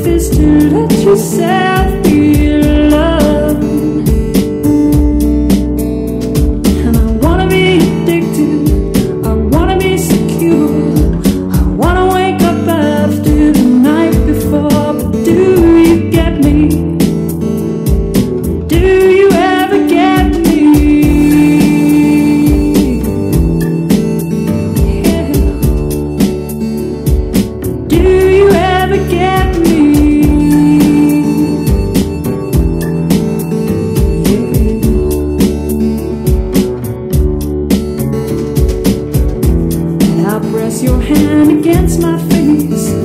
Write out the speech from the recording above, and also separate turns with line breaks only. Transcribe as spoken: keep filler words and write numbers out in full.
is to let yourself be loved. And I wanna be addicted, I wanna be secure, I wanna wake up after the night before. But do you get me? Do you ever get me? Yeah. Do you ever get me? Yeah. And I press your hand against my face,